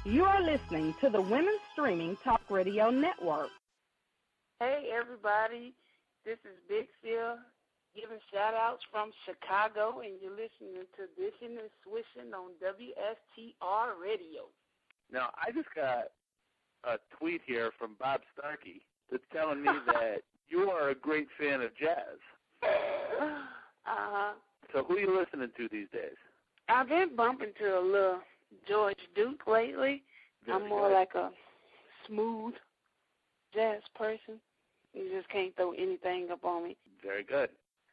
You are listening to the Women's Streaming Talk Radio Network. Hey, everybody. This is Big Phil giving shout-outs from Chicago, and you're listening to Dishing and Swishing on WSTR Radio. Now, I just got a tweet here from Bob Starkey that's telling me that you are a great fan of jazz. Uh-huh. So who are you listening to these days? I've been bumping to a little George Duke lately. Very I'm more good. like a smooth jazz person. You just can't throw anything up on me. Very good.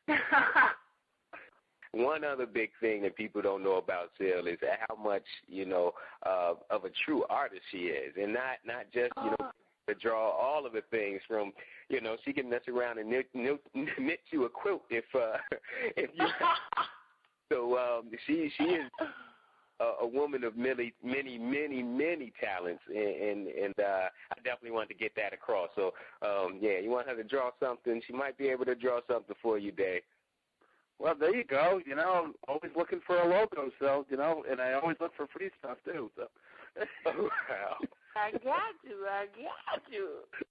One other big thing that people don't know about Sil is how much, of a true artist she is. And not just, to draw all of the things from, she can mess around and knit you a quilt if you. So she is a woman of many talents, and I definitely wanted to get that across. So, you want her to draw something, she might be able to draw something for you, Dave. Well, there you go. Always looking for a logo, so, and I always look for free stuff, too. So. Wow. I got you.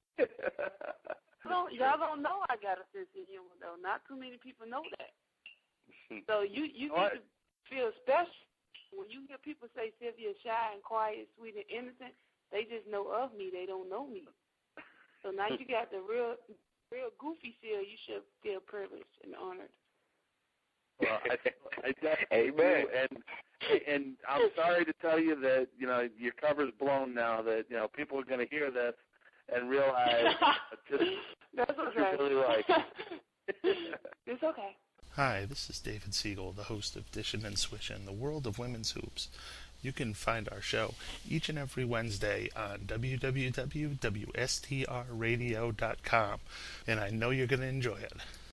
Y'all don't know I got a sense of humor, though. Not too many people know that. So you need to feel special. When you hear people say Sylvia shy and quiet, sweet and innocent, they just know of me. They don't know me. So now you got the real goofy Sil. You should feel privileged and honored. Well, I definitely Amen. do. And I'm sorry to tell you that, your cover's blown now, that, people are going to hear this and realize That's okay. you really like. It's okay. Hi, this is David Siegel, the host of Dishin' and Swishin', the world of women's hoops. You can find our show each and every Wednesday on www.wstrradio.com, and I know you're going to enjoy it.